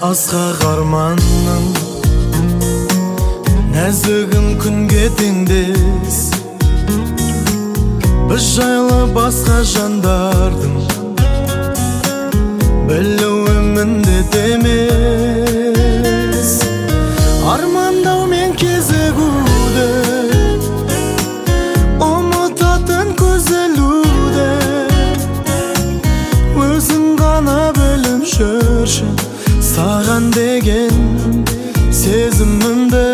асқақ арманым, нәзігім күнге теңдес. Біз жайлы басқа жандардың білуі міндет емес. Армандау мен кезігуді, ұмытатын көзілуді, өзің ғана біліп жүрші саған деген сезімімді.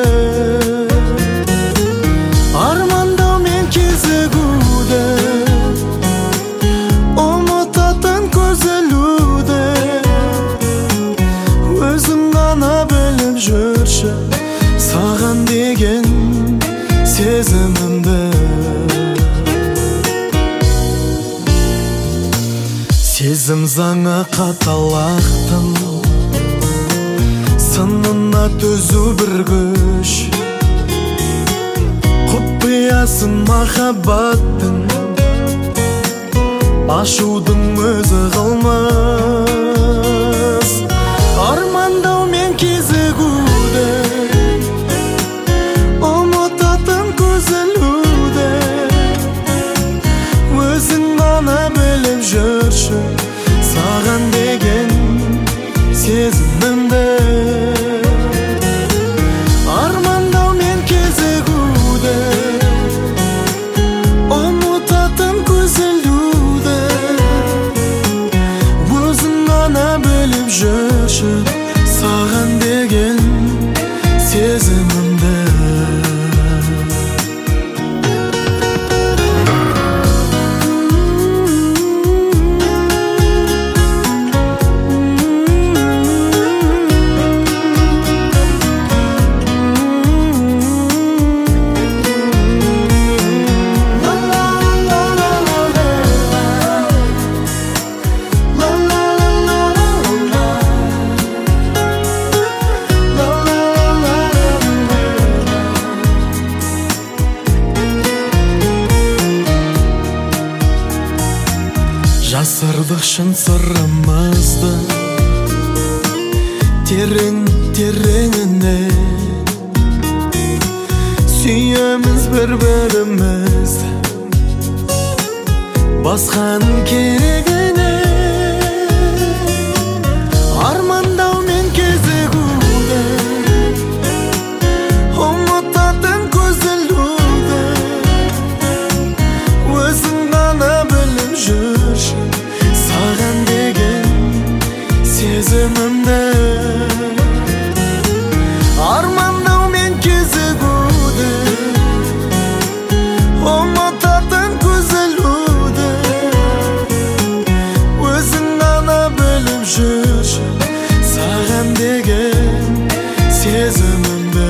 Армандау мен кезігуді, ұмытатын көзілуді, өзің ғана біліп жүрші саған деген сезімімді. Сезім заңы қаталақтың, сынына төзу бір күш. Құпиясын махаббаттың, ашудың өзі қылмыс. Армандау мен кезігуді, ұмытатын көзілуді, өзің ғана біліп жүрші саған деген сезімімді. Армандау мен кезігуді, ұмытатын көзілуді, өзің ғана біліп жүрші саған деген сезімімді. Жасырдық шын сырымызды терең-тереңіне, сүйеміз бір-бірімізді басқаның керегіне. Армандау мен кезігуді, ұмытатын көзілуді, өзің ғана біліп жүрші саған деген сезімімді. Армандау мен кезігуді, ұмытатын көзілуді, өзің ғана біліп жүрші саған деген сезімімді.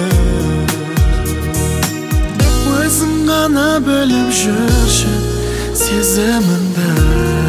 Өзің ғана біліп жүрші сезімімді.